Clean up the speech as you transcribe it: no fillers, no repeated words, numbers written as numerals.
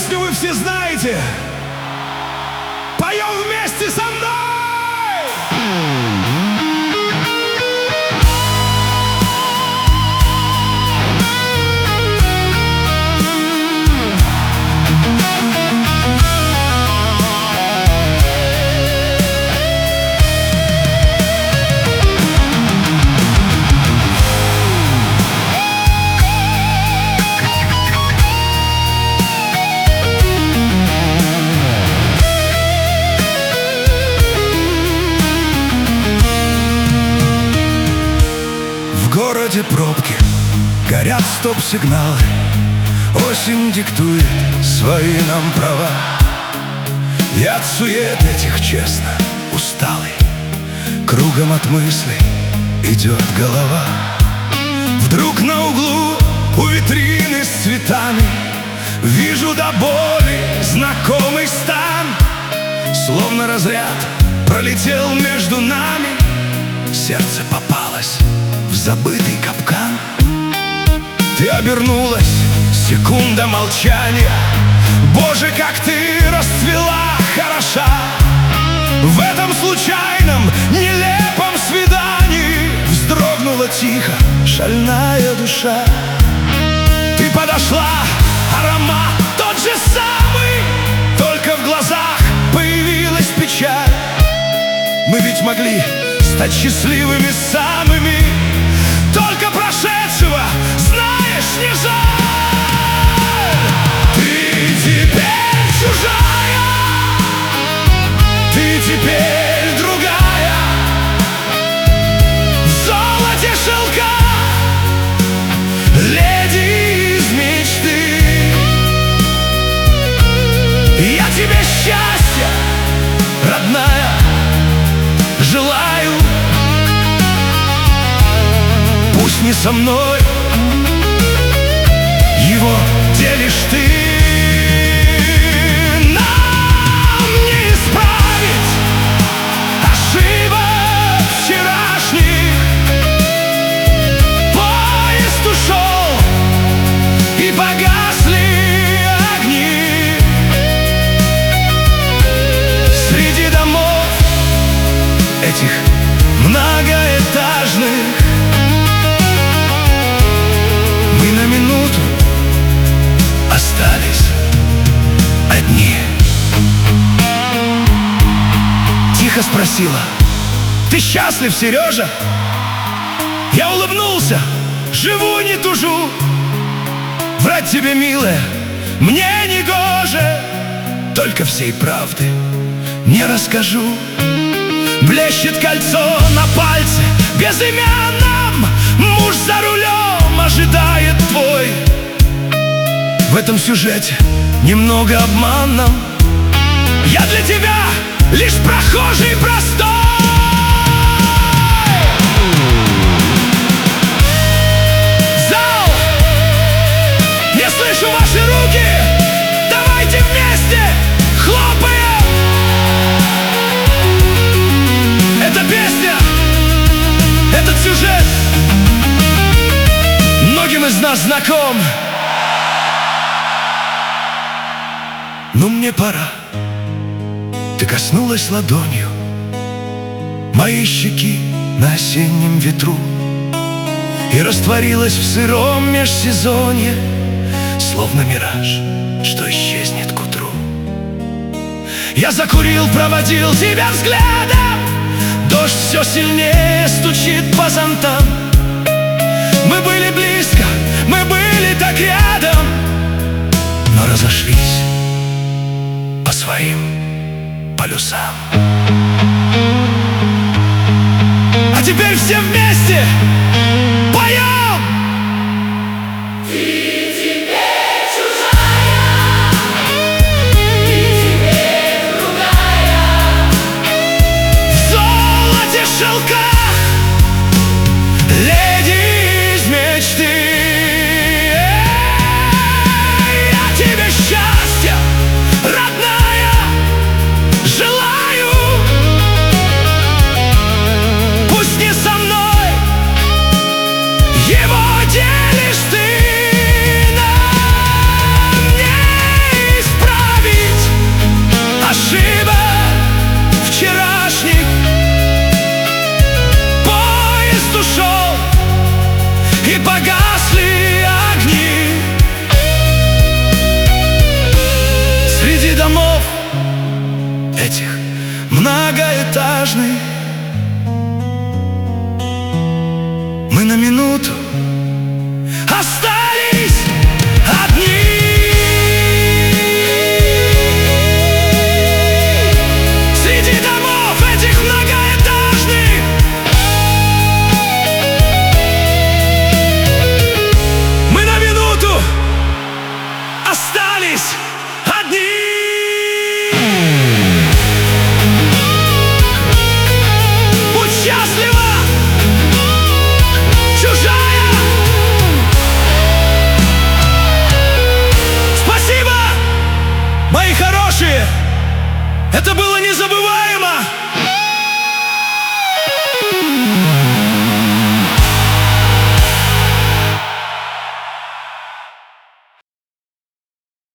песню вы все знаете. Поем вместе со мной! В городе пробки, горят стоп-сигналы, осень диктует свои нам права. Я от сует этих, честно, усталый, кругом от мыслей идет голова. Вдруг на углу у витрины с цветами вижу до боли знакомый стан. Словно разряд пролетел между нами, сердце попалось в забытый капкан. Ты обернулась, секунда молчания. Боже, как ты расцвела хороша. В этом случайном, нелепом свидании вздрогнула тихо шальная душа. Ты подошла, аромат тот же самый, только в глазах появилась печаль. Мы ведь могли стать счастливыми самыми, только прошедшего, знаешь, не жаль. Ты теперь чужая, ты теперь другая. В золоте шелка, леди из мечты. Я тебе счастья, родная, желаю. Пусть не со мной, его делишь ты. Нам не исправить ошибок вчерашних. Поезд ушел, и погасли огни. Среди домов этих многоэтажных мы на минуту остались одни. Тихо спросила: ты счастлив, Сережа? Я улыбнулся: живу, не тужу. Врать тебе, милая, мне не гоже. Только всей правды не расскажу. Блещет кольцо на пальце безымянном, муж за рулем ожидает твой. В этом сюжете немного обманном. Я для тебя лишь прохожий простой. Зал! Я слышу ваши руки. Давайте вместе хлопаем. Эта песня, этот сюжет многим из нас знаком. Но мне пора. Ты коснулась ладонью моей щеки на осеннем ветру и растворилась в сыром межсезонье, словно мираж, что исчезнет к утру. Я закурил, проводил тебя взглядом. Дождь все сильнее стучит по зонтам. Мы были близко, мы были так рядом, но разошлись по своим полюсам. А теперь все вместе поем!